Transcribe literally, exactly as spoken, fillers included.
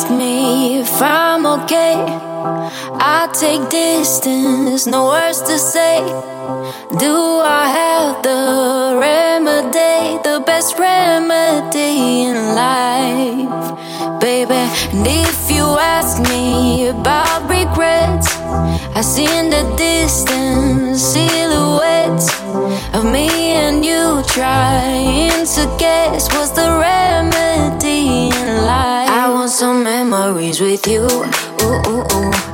ask me if I'm okay, I take distance, no words to say. Do I have the remedy, the best remedy in life, baby? And if you ask me about regrets, I see in the distance silhouettes of me and you trying to guess what's the remedy in life. I want some memories with you, ooh, ooh, ooh.